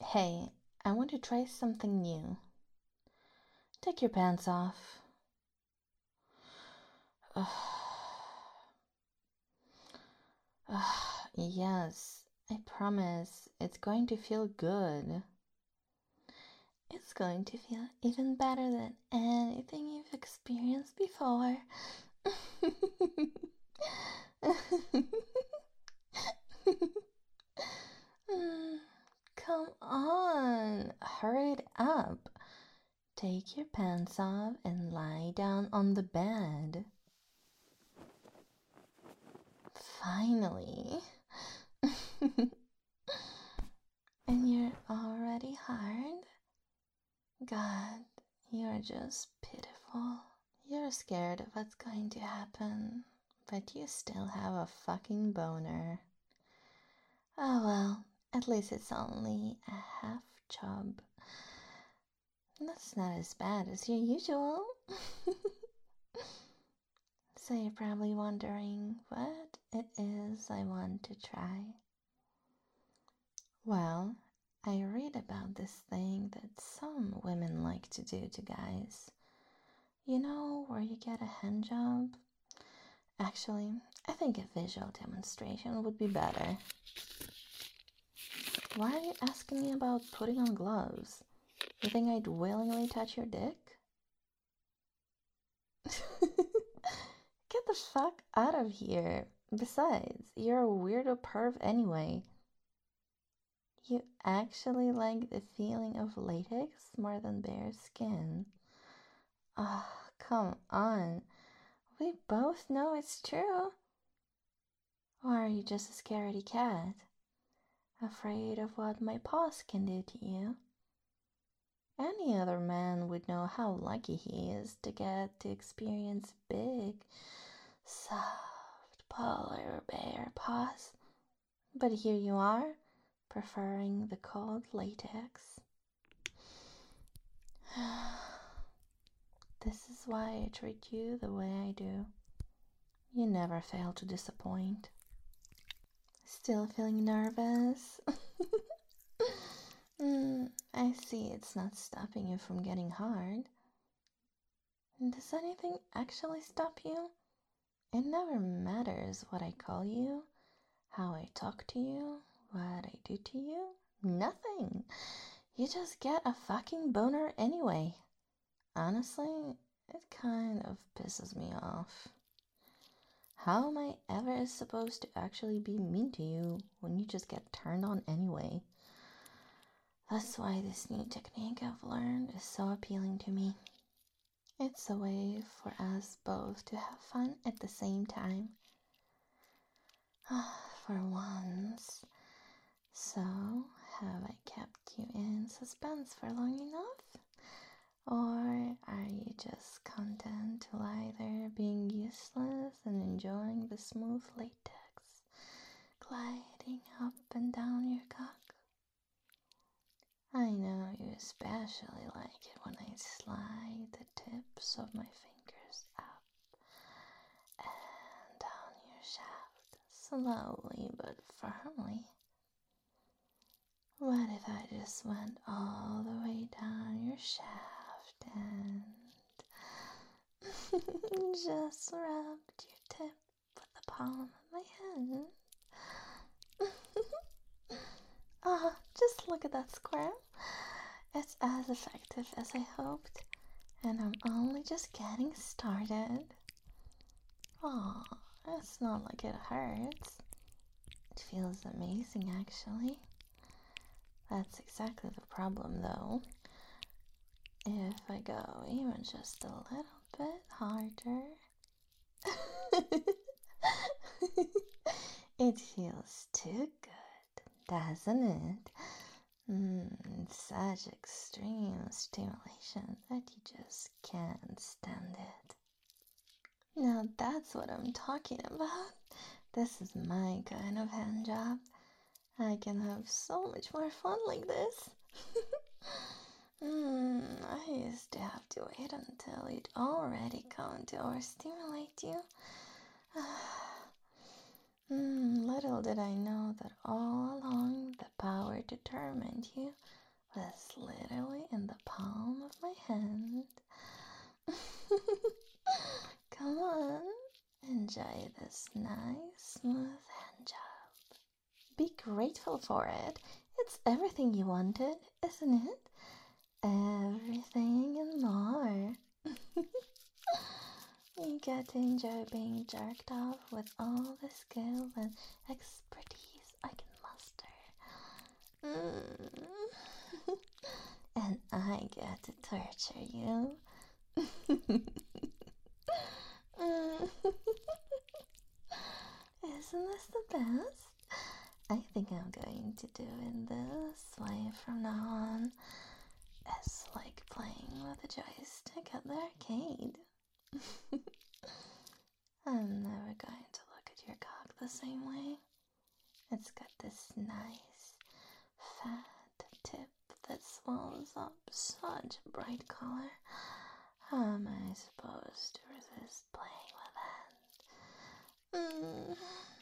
Hey, I want to try something new. Take your pants off. Ugh. Yes, I promise it's going to feel good. It's going to feel even better than anything you've experienced before. Come on, hurry it up. Take your pants off and lie down on the bed. Finally. And you're already hard? God, you're just pitiful. You're scared of what's going to happen, but you still have a fucking boner. Oh well, at least it's only a half chub. That's not as bad as your usual. So you're probably wondering what it is I want to try. Well, I read about this thing that some women like to do to guys. You know, where you get a hand job? Actually, I think a visual demonstration would be better. Why are you asking me about putting on gloves? You think I'd willingly touch your dick? Get the fuck out of here. Besides, you're a weirdo perv anyway. You actually like the feeling of latex more than bare skin. Ah, oh, come on. We both know it's true. Or are you just a scaredy cat? Afraid of what my paws can do to you? Any other man would know how lucky he is to get to experience big, soft, polar bear paws. But here you are, preferring the cold latex. This is why I treat you the way I do. You never fail to disappoint. Still feeling nervous? I see it's not stopping you from getting hard. Does anything actually stop you? It never matters what I call you, how I talk to you, what I do to you. Nothing. You just get a fucking boner anyway. Honestly, it kind of pisses me off. How am I ever supposed to actually be mean to you when you just get turned on anyway? That's why this new technique I've learned is so appealing to me. It's a way for us both to have fun at the same time. For once. So, have I kept you in suspense for long enough? Or are you just content to lie there being useless and enjoying the smooth latex gliding up and down your cock? I know you especially like it when I slide the tips of my fingers up and down your shaft, slowly but firmly. What if I just went all the way down your shaft and just rubbed your tip with the palm of my hand? Oh, just look at that squirrel. It's as effective as I hoped, and I'm only just getting started. Oh, it's not like it hurts. It feels amazing, actually. That's exactly the problem, though. If I go even just a little bit harder, it feels too good, doesn't it? Such extreme stimulation that you just can't stand it. Now that's what I'm talking about. This is my kind of hand job. I can have so much more fun like this. I used to have to wait until you'd already come to overstimulate you. Little did I know that all along the power to torment you was literally in the palm of my hand. Come on, enjoy this nice, smooth hand job. Be grateful for it. It's everything you wanted, isn't it? Everything and more. You get to enjoy being jerked off with all the skill and expertise I can muster. And I get to torture you. Isn't this the best? I think I'm going to do it this way from now on. It's like playing with a joystick at the arcade. I'm never going to look at your cock the same way. It's got this nice, fat tip that swallows up such a bright color. How am I supposed to resist playing with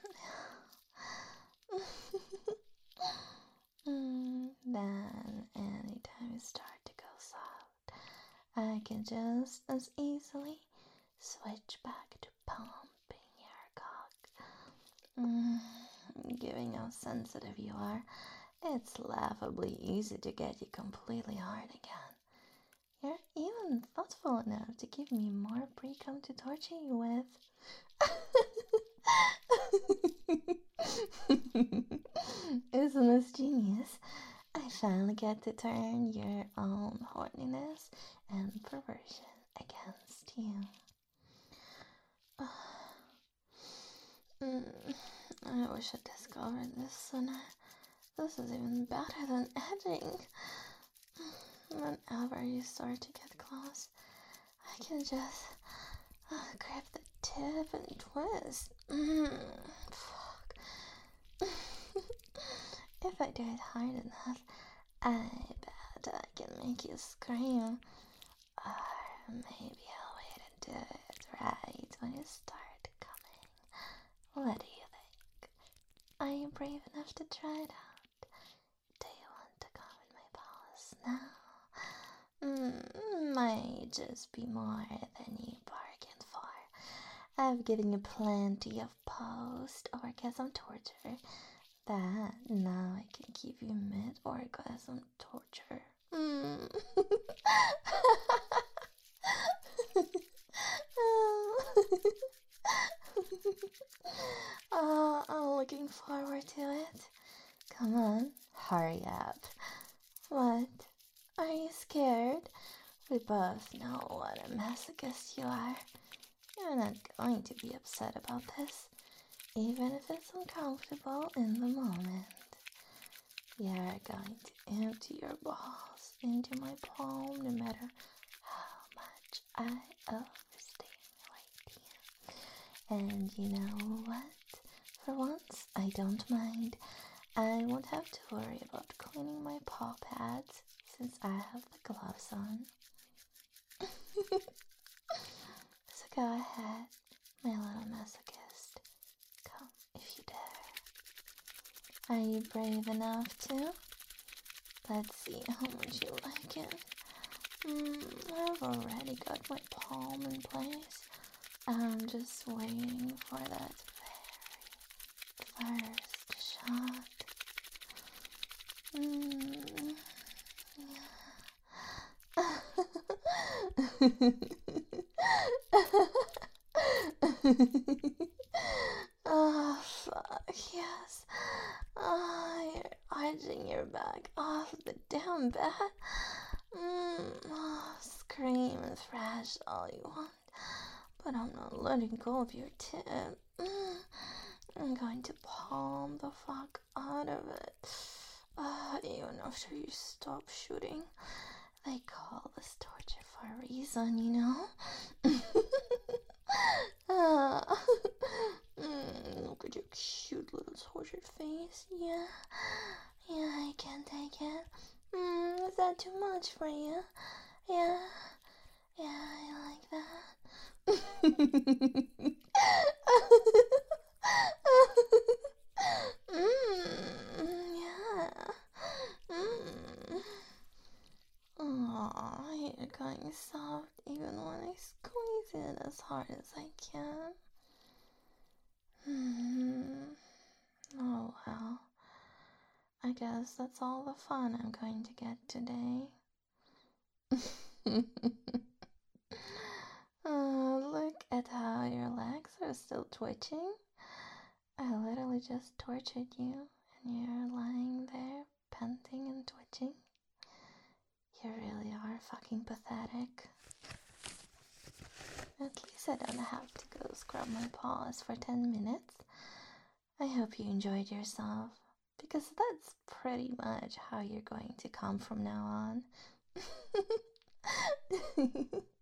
it? Then, anytime you start to go soft, I can just as easily switch back to pumping your cock. Given how sensitive you are, it's laughably easy to get you completely hard again. You're even thoughtful enough to give me more pre-cum to torture you with. Isn't this genius? I finally get to turn your own horniness and perversion against you. I wish I discovered this sooner. This is even better than edging. Whenever you start to get close, I can just grab the tip and twist. Fuck. If I do it hard enough, I bet I can make you scream. Or maybe I'll wait and do it right when you start coming. What do you think? Are you brave enough to try it out? Do you want to come in my palace now? Might just be more than you bargained for. I've given you plenty of post-orgasm torture. That now I can give you mid-orgasm torture. I'm looking forward to it. Come on, hurry up. What? Are you scared? We both know what a masochist you are. You're not going to be upset about this, even if it's uncomfortable in the moment. You're going to empty your balls into my palm no matter how much I overstimulate you. And you know what? For once, I don't mind. I won't have to worry about cleaning my paw pads since I have the gloves on. So go ahead, my little masochist. Come if you dare. Are you brave enough to? Let's see how much you like it. I've already got my palm in place. I'm just waiting for that very first shot. Oh, fuck, yes. Oh, you're arching your back off the damn bed. Oh, scream and thrash all you want, but I'm not letting go of your tip. I'm going to palm the fuck out of it. Even after you stop shooting. They call this torture for a reason, you know? Look at your cute little tortured face. Yeah, I can't take it. Is that too much for you? Yeah, I like that. Yeah. going soft even when I squeeze it as hard as I can. Oh well, I guess that's all the fun I'm going to get today. Look at how your legs are still twitching. I literally just tortured you and you're lying there panting and twitching. You really are fucking pathetic. At least I don't have to go scrub my paws for 10 minutes. I hope you enjoyed yourself, because that's pretty much how you're going to come from now on.